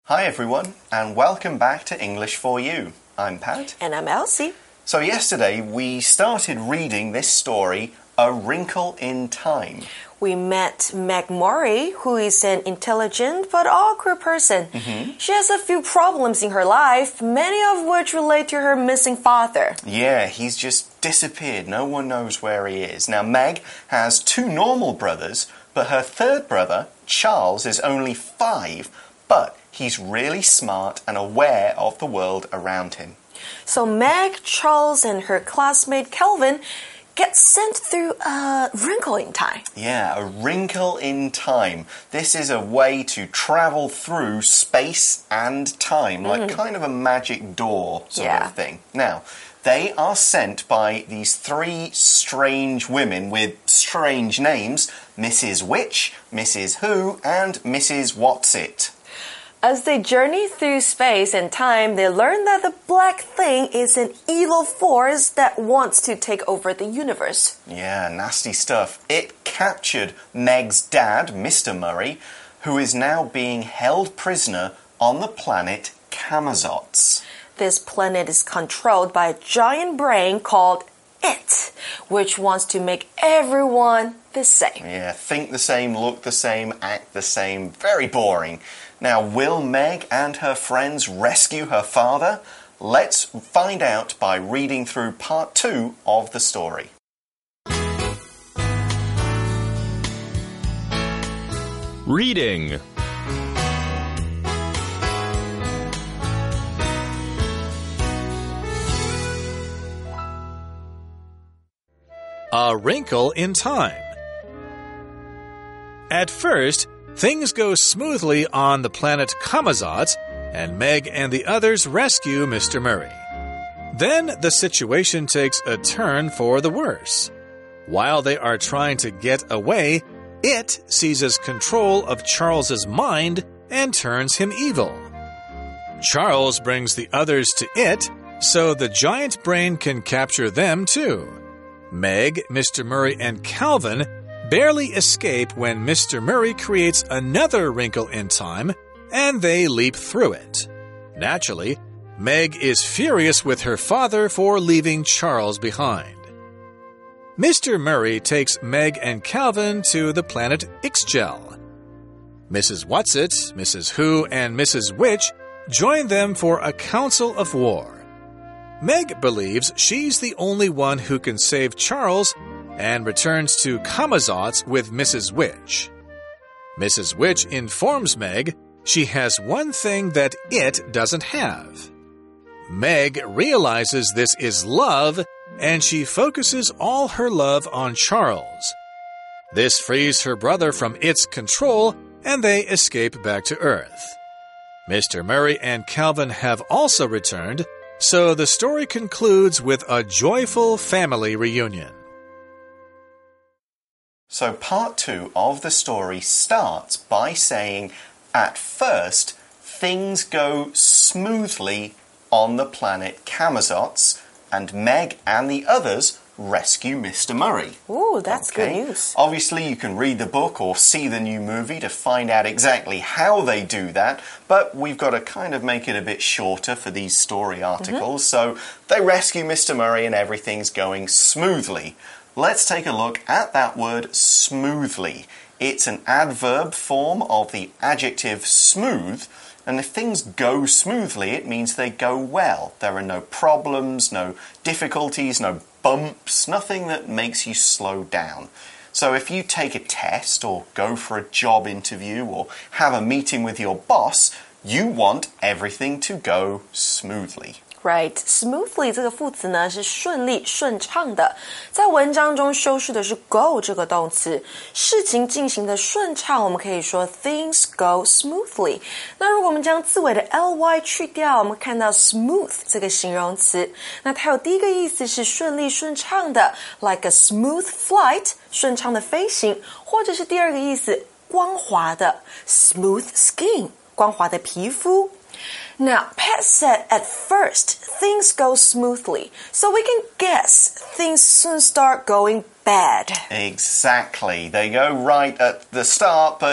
Hi everyone, and welcome back to English for You. I'm Pat. And I'm Elsie. So yesterday we started reading this story, A Wrinkle in Time. We met Meg Murray, who is an intelligent but awkward person. She has a few problems in her life, many of which relate to her missing father. Yeah, he's just disappeared. No one knows where he is. Now, Meg has two normal brothers, but her third brother, Charles, is only 5, but he's really smart and aware of the world around him. So Meg, Charles, and her classmate Kelvin get sent through a wrinkle in time. Yeah, a wrinkle in time. This is a way to travel through space and time, like kind of a magic door sort of thing. Now, they are sent by these 3 strange women with strange names, Mrs. Which, Mrs. Who, and Mrs. What's-it. As they journey through space and time, they learn that the black thing is an evil force that wants to take over the universe. Yeah, nasty stuff. It captured Meg's dad, Mr. Murray, who is now being held prisoner on the planet Camazotz. This planet is controlled by a giant brain called It, which wants to make everyone the same. Yeah, think the same, look the same, act the same. Very boring. Now, will Meg and her friends rescue her father? Let's find out by reading through part 2 of the story. Reading. A Wrinkle in Time. At first, things go smoothly on the planet Camazotz, and Meg and the others rescue Mr. Murray. Then the situation takes a turn for the worse. While they are trying to get away, It seizes control of Charles's mind and turns him evil. Charles brings the others to It, so the giant brain can capture them too. Meg, Mr. Murray, and Calvin barely escape when Mr. Murray creates another wrinkle in time, and they leap through it. Naturally, Meg is furious with her father for leaving Charles behind. Mr. Murray takes Meg and Calvin to the planet Ixchel. Mrs. What's-it, Mrs. Who, and Mrs. Which join them for a council of war. Meg believes she's the only one who can save Charles and returns to Camazotz with Mrs. Which. Mrs. Which informs Meg she has one thing that It doesn't have. Meg realizes this is love, and she focuses all her love on Charles. This frees her brother from It's control, and they escape back to Earth. Mr. Murray and Calvin have also returned, so the story concludes with a joyful family reunion. So part 2 of the story starts by saying, at first, things go smoothly on the planet Camazotz, and Meg and the others rescue Mr. Murray. Ooh, that's good news. Obviously, you can read the book or see the new movie to find out exactly how they do that, but we've got to kind of make it a bit shorter for these story articles. So they rescue Mr. Murray and everything's going smoothly. Let's take a look at that word smoothly. It's an adverb form of the adjective smooth, and if things go smoothly, it means they go well. There are no problems, no difficulties, no bumps, nothing that makes you slow down. So if you take a test or go for a job interview or have a meeting with your boss, you want everything to go smoothly. Right, smoothly 这个副词呢是顺利、顺畅的，在文章中修饰的是 go 这个动词，事情进行的顺畅，我们可以说 things go smoothly。那如果我们将字尾的 ly 去掉，我们看到 smooth 这个形容词，那它有第一个意思是顺利、顺畅的 ，like a smooth flight 顺畅的飞行，或者是第二个意思光滑的 smooth skin 光滑的皮肤。Now, Pat said at first, things go smoothly, so we can guess things soon start going bad. Exactly. They go right at the start, but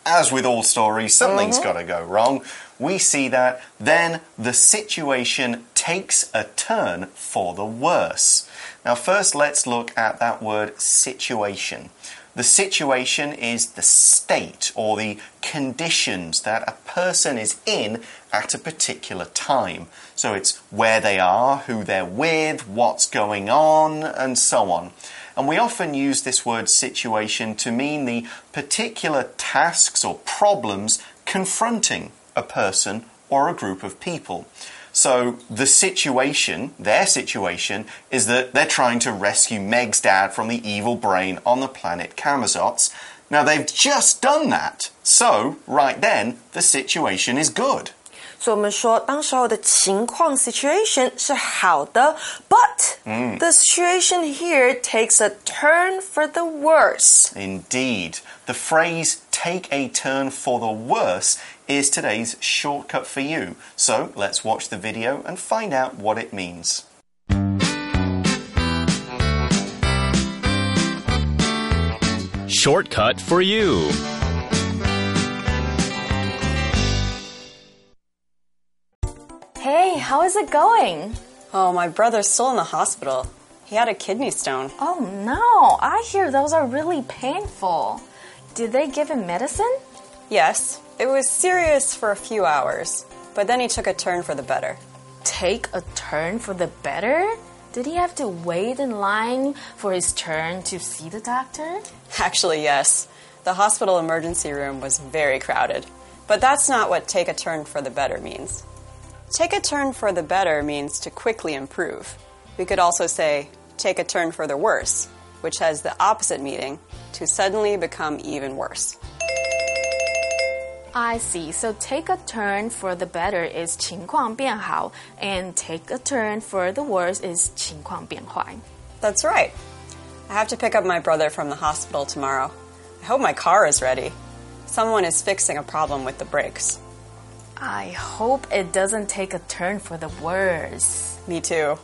as with all stories, something's got to go wrong. We see that then the situation takes a turn for the worse. Now, first, let's look at that word situation. The situation is the state or the conditions that a person is in at a particular time. So it's where they are, who they're with, what's going on, and so on. And we often use this word situation to mean the particular tasks or problems confronting a person or a group of people. So the situation, their situation, is that they're trying to rescue Meg's dad from the evil brain on the planet Camazotz. Now, they've just done that. So, right then, the situation is good. 所以我们说当时候的情况 situation 是好的 but the situation here takes a turn for the worse. Indeed. The phrase take a turn for the worse is today's shortcut for you. So let's watch the video and find out what it means. Shortcut for you. Hey, how is it going? Oh, my brother's still in the hospital. He had a kidney stone. Oh no, I hear those are really painful. Did they give him medicine? Yes, it was serious for a few hours, but then he took a turn for the better. Take a turn for the better? Did he have to wait in line for his turn to see the doctor? Actually, yes. The hospital emergency room was very crowded. But that's not what take a turn for the better means. Take a turn for the better means to quickly improve. We could also say, take a turn for the worse, which has the opposite meaning, to suddenly become even worse. I see. So take a turn for the better is 情况变好, and take a turn for the worse is 情况变坏. That's right. I have to pick up my brother from the hospital tomorrow. I hope my car is ready. Someone is fixing a problem with the brakes. I hope it doesn't take a turn for the worse. Me too.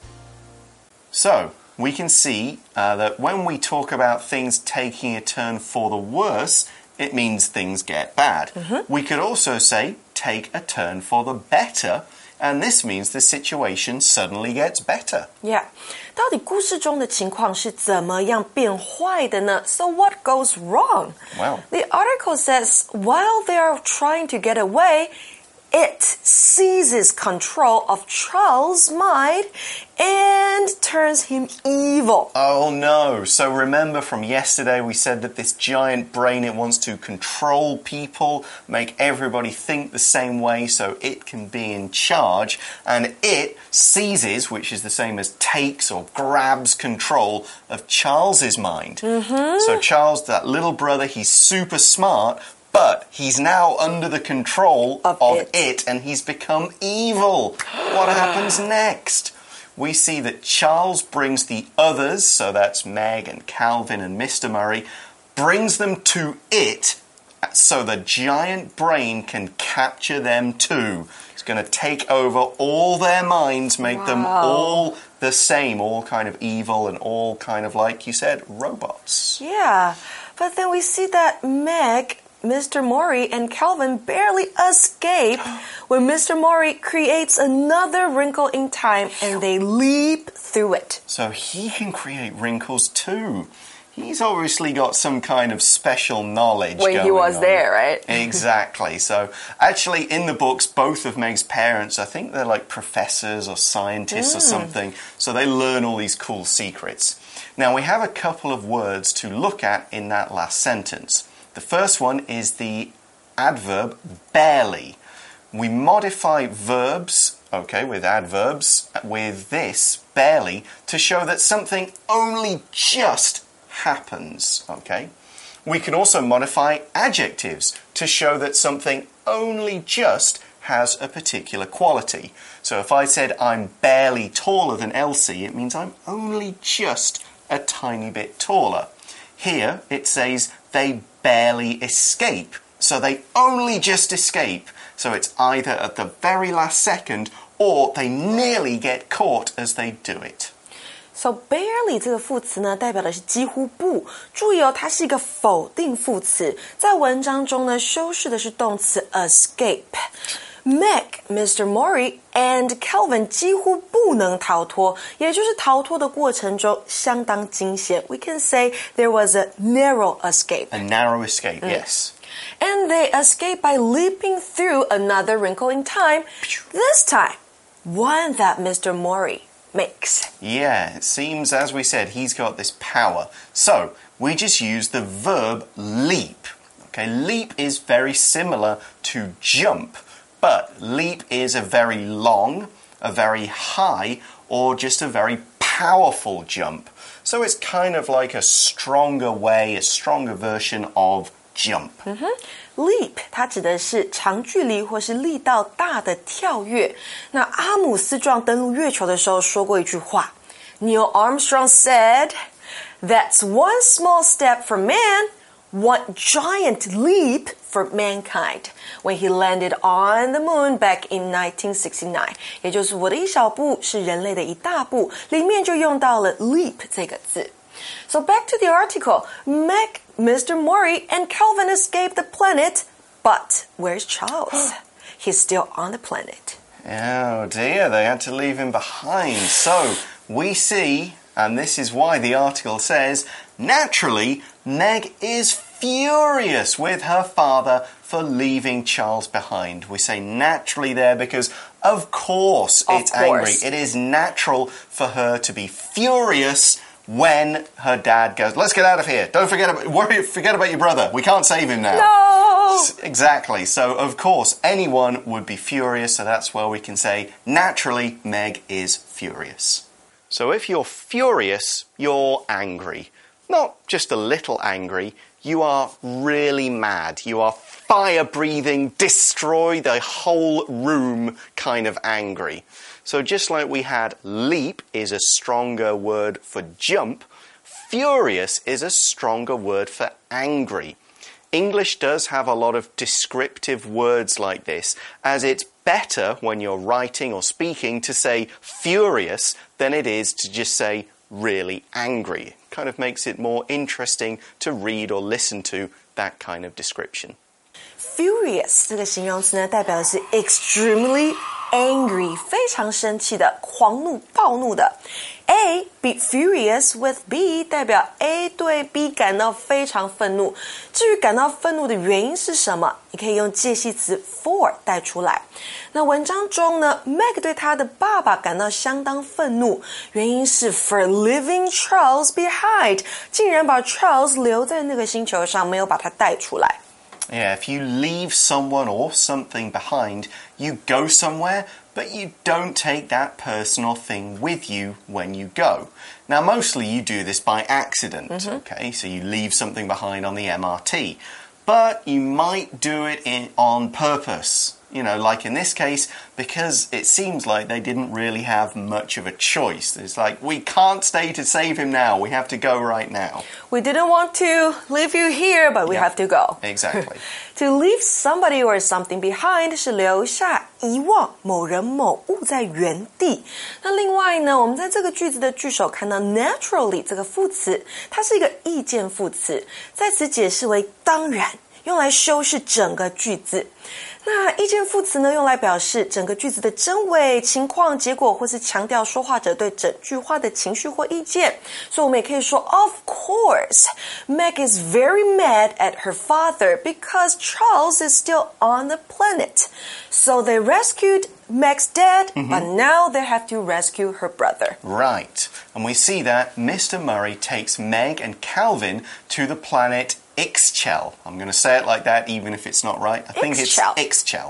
So, we can see that when we talk about things taking a turn for the worse, it means things get bad. We could also say take a turn for the better, and this means the situation suddenly gets better. Yeah. 到底故事中的情况是怎么样变坏的呢? So what goes wrong? Well, the article says while they are trying to get away, it seizes control of Charles' mind and turns him evil. Oh no. So remember from yesterday we said that this giant brain, it wants to control people, make everybody think the same way so it can be in charge, and it seizes, which is the same as takes or grabs control of Charles's mind. So Charles, that little brother, he's super smart, but he's now under the control of it, and he's become evil. What happens next? We see that Charles brings the others, so that's Meg and Calvin and Mr. Murray, brings them to it so the giant brain can capture them too. It's going to take over all their minds, make them all the same, all kind of evil and all kind of, like you said, robots. Yeah, but then we see that Meg, Mr. Mori, and Calvin barely escape when Mr. Mori creates another wrinkle in time and they leap through it. So he can create wrinkles too. He's obviously got some kind of special knowledge When he was there, right? Exactly. So actually in the books, both of Meg's parents, I think they're like professors or scientists or something. So they learn all these cool secrets. Now we have a couple of words to look at in that last sentence. The first one is the adverb barely. We modify verbs, okay, with adverbs, with this, barely, to show that something only just happens, okay? We can also modify adjectives to show that something only just has a particular quality. So if I said I'm barely taller than Elsie, it means I'm only just a tiny bit taller. Here it says they barely escape. So they only just escape. So it's either at the very last second or they nearly get caught as they do it. So barely 这个副词呢，代表的是几乎不。注意哦，它是一个否定副词，在文章中呢，修饰的是动词 escape。Meg, Mr. Mori, and Calvin 几乎不能逃脱，也就是逃脱的过程中相当惊险。We can say there was a narrow escape. A narrow escape, yes. And they escape by leaping through another wrinkle in time, this time, one that Mr. Mori makes. Yeah, it seems, as we said, he's got this power. So, we just use the verb leap. Okay, leap is very similar to jump, but leap is a very long, a very high, or just a very powerful jump. So it's kind of like a stronger way, a stronger version of jump. Leap 它指的是长距离或是力道大的跳跃。那阿姆斯壮登陆月球的时候说过一句话 Neil Armstrong said, "That's one small step for man, one giant leap for mankind." When he landed on the moon back in 1969. 也就是我的一小步是人类的一大步，里面就用到了 leap 这个字。So back to the article. Meg, Mr. Mori, and Calvin escaped the planet, but where's Charles? He's still on the planet. Oh dear, they had to leave him behind. So we see, and this is why the article says, naturally, Meg is furious with her father for leaving Charles behind. We say naturally there because, of course, it's angry. It is natural for her to be furious when her dad goes, let's get out of here. Don't forget about your brother. We can't save him now. No! Exactly. So, of course, anyone would be furious. So that's where we can say, naturally, Meg is furious. So if you're furious, you're angry. Not just a little angry. You are really mad. You are fire-breathing, destroy the whole room kind of angry. So just like we had leap is a stronger word for jump, furious is a stronger word for angry. English does have a lot of descriptive words like this, as it's better when you're writing or speaking to say furious than it is to just say really angry. It kind of makes it more interesting to read or listen to that kind of description. Furious 这个形容词呢，代表的是 extremely angry 非常生气的狂怒暴怒的 A be furious with B 代表 A 对 B 感到非常愤怒至于感到愤怒的原因是什么你可以用介系词 for 带出来那文章中呢 Meg 对他的爸爸感到相当愤怒原因是 for leaving Charles behind 竟然把 Charles 留在那个星球上没有把他带出来 Yeah, if you leave someone or something behind, you go somewhere, but you don't take that person or thing with you when you go. Now, mostly you do this by accident, okay? So you leave something behind on the MRT. But you might do it on purpose. You know, like in this case, because it seems like they didn't really have much of a choice. It's like, we can't stay to save him now. We have to go right now. We didn't want to leave you here, but we have to go. Exactly. To leave somebody or something behind 是留下遗忘某人某物在原地。那另外呢，我们在这个句子的句首看到 naturally 这个副词，它是一个意见副词，在此解释为当然，用来修饰整个句子。那意见副词呢，用来表示整个句子的真伪、情况、结果，或是强调说话者对整句话的情绪或意见。所以我们也可以说 Of course, Meg is very mad at her father because Charles is still on the planet. So they rescued Meg's dad, but now they have to rescue her brother. Right. And we see that Mr. Murray takes Meg and Calvin to the planet Ixchel. I'm going to say it like that even if it's not right. I think it's Ixchel.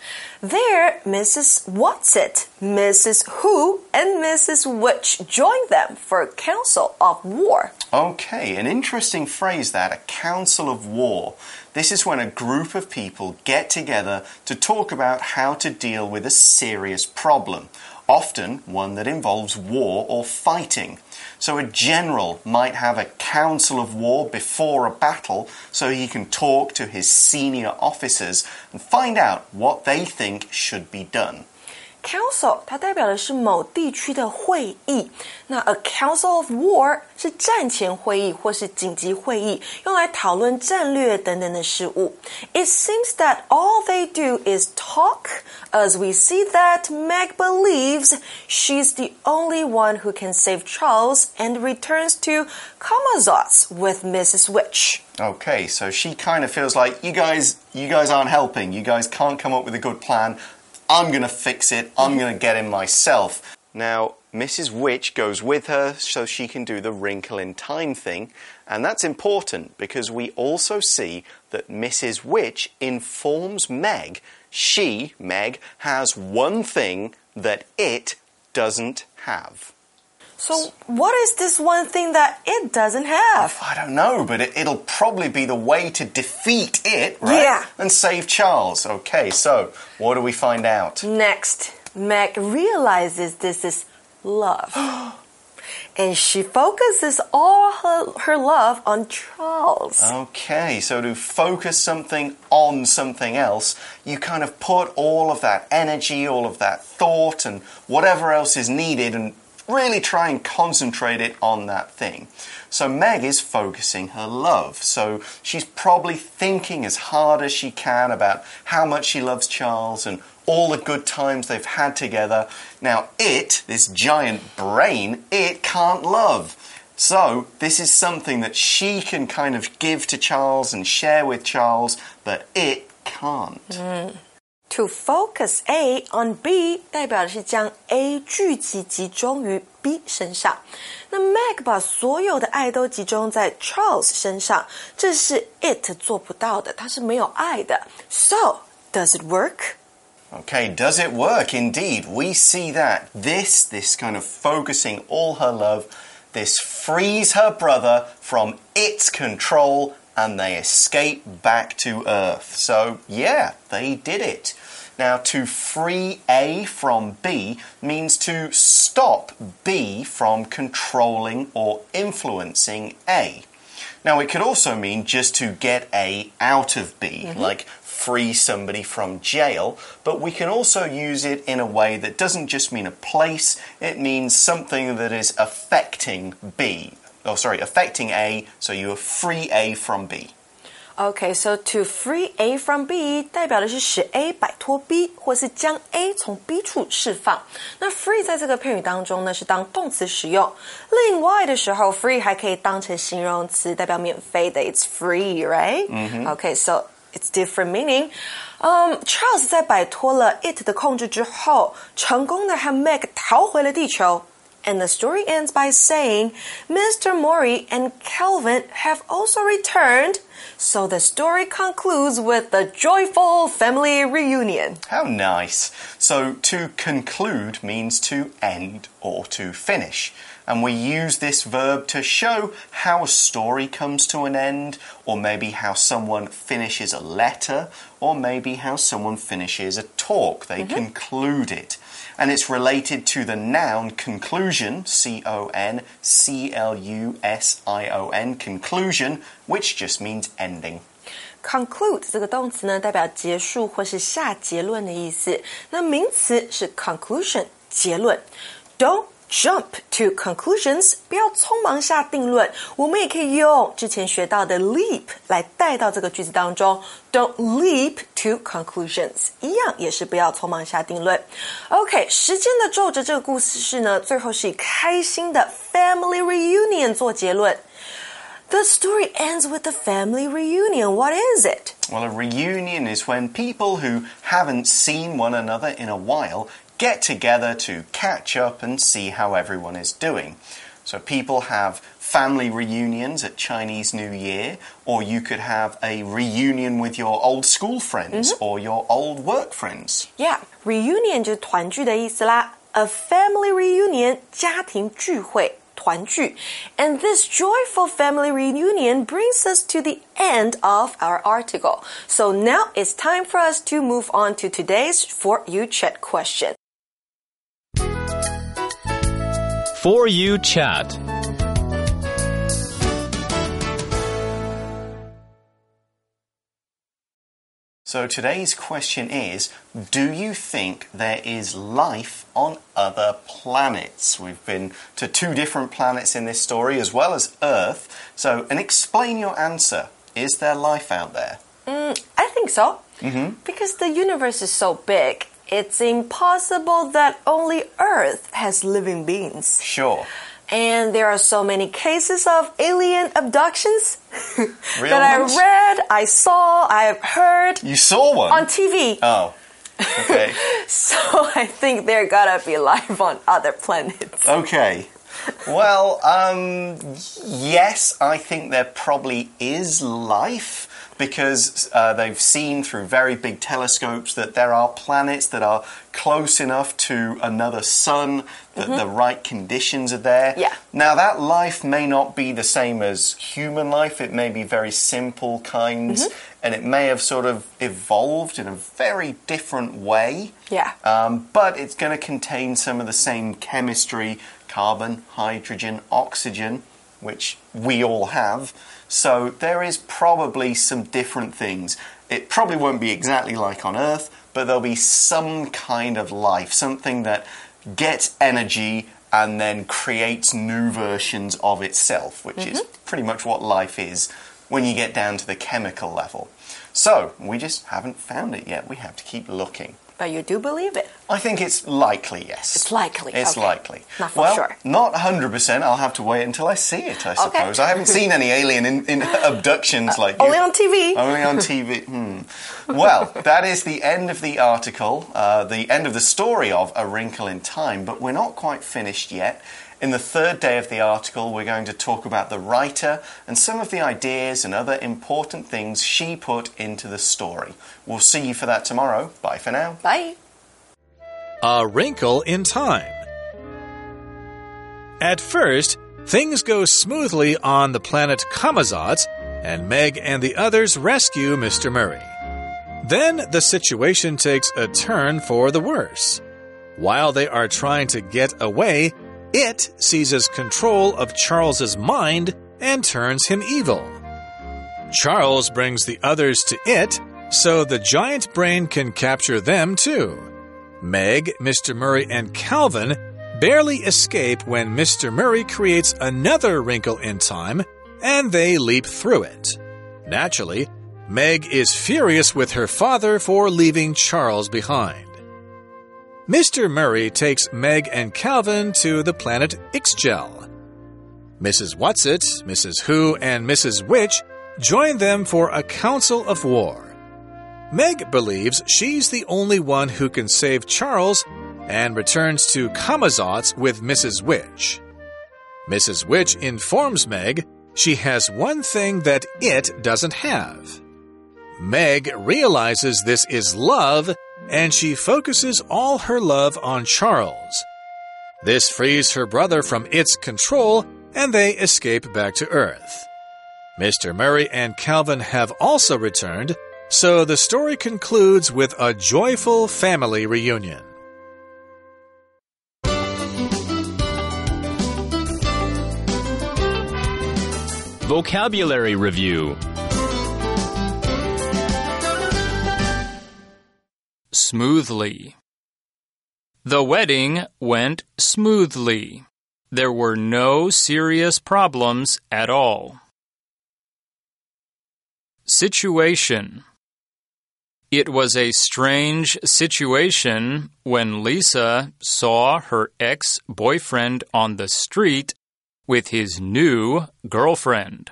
There, Mrs. Watson, Mrs. Who, and Mrs. Which joined them for a council of war. Okay, an interesting phrase that, a council of war. This is when a group of people get together to talk about how to deal with a serious problem, often one that involves war or fighting. So a general might have a council of war before a battle so he can talk to his senior officers and find out what they think should be done. Council 它代表的是某地区的会议，那 a council of war 是战前会议或是紧急会议，用来讨论战略等等的事务。It seems that all they do is talk, as we see that Meg believes she's the only one who can save Charles and returns to Camazotz with Mrs. Witch. Okay, so she kind of feels like you guys aren't helping. You guys can't come up with a good plan. I'm going to fix it. I'm going to get in myself. Now, Mrs. Witch goes with her so she can do the wrinkle in time thing. And that's important because we also see that Mrs. Witch informs Meg. She, Meg, has one thing that it doesn't have. So what is this one thing that it doesn't have? I don't know, but it'll probably be the way to defeat it, right? Yeah. And save Charles. Okay, so what do we find out? Next, Meg realizes this is love. And she focuses all her love on Charles. Okay, so to focus something on something else, you kind of put all of that energy, all of that thought, and whatever else is needed and really try and concentrate it on that thing. So Meg is focusing her love. So she's probably thinking as hard as she can about how much she loves Charles and all the good times they've had together. Now this giant brain, it can't love. So this is something that she can kind of give to Charles and share with Charles, but it can't. To focus A on B 代表的是将 A 聚集集中于 B 身上。那 Meg 把所有的爱都集中在 Charles 身上，这是 it 做不到的，它是没有爱的。So, does it work? Okay, does it work? Indeed, we see that this kind of focusing all her love, this frees her brother from its control and they escape back to Earth. So, yeah, they did it. Now, to free A from B means to stop B from controlling or influencing A. Now, it could also mean just to get A out of B, like free somebody from jail, but we can also use it in a way that doesn't just mean a place, it means something that is affecting B. Oh, sorry, affecting A, so you free A from B. Okay, so to free A from B 代表的是使 A 摆脱 B 或是将 A 从 B 处释放。那 free 在这个片语当中呢是当动词使用。另外的时候 free 还可以当成形容词，代表免费的 It's free, right? Okay, so it's different meaning. Charles 在摆脱了 it 的控制之后，成功的和 Meg 逃回了地球。And the story ends by saying, Mr. Mori and Calvin have also returned. So the story concludes with the joyful family reunion. How nice. So to conclude means to end or to finish. And we use this verb to show how a story comes to an end, or maybe how someone finishes a letter, or maybe how someone finishes a talk. They conclude it. And it's related to the noun conclusion, C-O-N-C-L-U-S-I-O-N, conclusion, which just means ending. Conclude 这个动词呢，代表结束或是下结论的意思。那名词是 conclusion， 结论。Don't jump to conclusions， 不要匆忙下定论。我们也可以用之前学到的 leap 来带到这个句子当中。Don't leap to conclusions， 一样也是不要匆忙下定论。OK， 时间的皱褶这个故事呢，最后是以开心的 family reunion 做结论。The story ends with a family reunion. What is it? Well, a reunion is when people who haven't seen one another in a while get together to catch up and see how everyone is doing. So people have family reunions at Chinese New Year, or you could have a reunion with your old school friends or your old work friends. Yeah, reunion 就是团聚的意思啦。A family reunion 家庭聚会。团聚 And this joyful family reunion brings us to the end of our article. So now it's time for us to move on to today's For You Chat question. For You Chat. So today's question is, do you think there is life on other planets? We've been to 2 different planets in this story as well as Earth. So, and explain your answer. Is there life out there? I think so. Because the universe is so big, it's impossible that only Earth has living beings. Sure. And there are so many cases of alien abductions Real that I ones? read, I saw, I've heard You saw one? on TV. Oh, okay. So I think there gotta be life on other planets. Okay. Well, yes, I think there probably is life because they've seen through very big telescopes that there are planets that are close enough to another sun that the right conditions are there. Yeah. Now, that life may not be the same as human life. It may be very simple kinds, and it may have sort of evolved in a very different way. Yeah. But it's going to contain some of the same chemistry, carbon, hydrogen, oxygen, which we all have. So there is probably some different things. It probably won't be exactly like on Earth, but there'll be some kind of life, something that gets energy and then creates new versions of itself, which is pretty much what life is when you get down to the chemical level. So we just haven't found it yet. We have to keep looking. But you do believe it? I think it's likely, yes. It's likely. It's okay. likely. Not for well, sure. Not 100%. I'll have to wait until I see it, I suppose. I haven't seen any alien in abductions like you. Only on TV. Only on TV. Well, that is the end of the article, the end of the story of A Wrinkle in Time, but we're not quite finished yet. In the 3rd day of the article, we're going to talk about the writer and some of the ideas and other important things she put into the story. We'll see you for that tomorrow. Bye for now. Bye. A Wrinkle in Time. At first, things go smoothly on the planet Kamazot, and Meg and the others rescue Mr. Murray. Then the situation takes a turn for the worse. While they are trying to get away, it seizes control of Charles's mind and turns him evil. Charles brings the others to it, so the giant brain can capture them too. Meg, Mr. Murray, and Calvin barely escape when Mr. Murray creates another wrinkle in time, and they leap through it. Naturally, Meg is furious with her father for leaving Charles behind. Mr. Murray takes Meg and Calvin to the planet Ixchel. Mrs. Whatsit, Mrs. Who, and Mrs. Which join them for a council of war. Meg believes she's the only one who can save Charles and returns to Kamazotz with Mrs. Which. Mrs. Which informs Meg she has one thing that it doesn't have. Meg realizes this is love, and she focuses all her love on Charles. This frees her brother from its control, and they escape back to Earth. Mr. Murray and Calvin have also returned, so the story concludes with a joyful family reunion. Vocabulary Review. Smoothly. The wedding went smoothly. There were no serious problems at all. Situation. It was a strange situation when Lisa saw her ex-boyfriend on the street with his new girlfriend.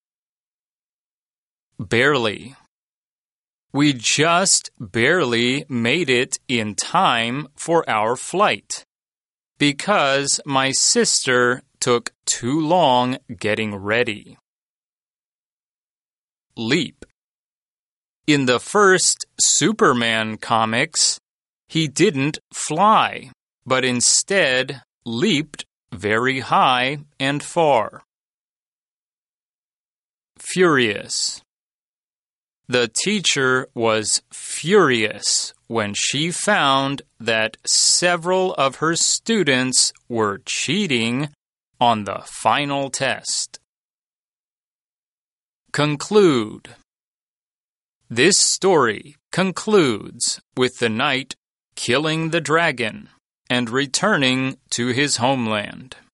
Barely. We just barely made it in time for our flight because my sister took too long getting ready. Leap. In the first Superman comics, he didn't fly, but instead leaped very high and far. Furious. The teacher was furious when she found that several of her students were cheating on the final test. Conclude. This story concludes with the knight killing the dragon and returning to his homeland.